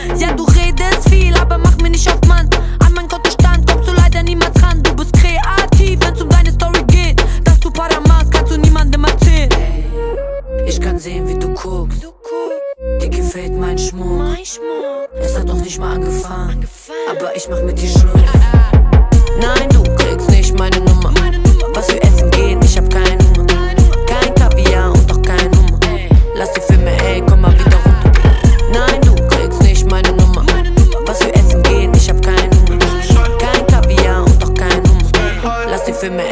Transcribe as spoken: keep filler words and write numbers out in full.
Ja, du redest viel, aber mach mir nicht auf Mann. An mein Kontostand kommst du leider niemals ran. Du bist kreativ, wenn's um deine Story geht. Dass du Para machst, kannst du niemandem erzählen. Ich kann sehen, wie du guckst. Dir gefällt mein Schmuck. Es hat noch nicht mal angefangen, aber ich mach mit dir Schluss. Nein, du kriegst nicht meine Nummer.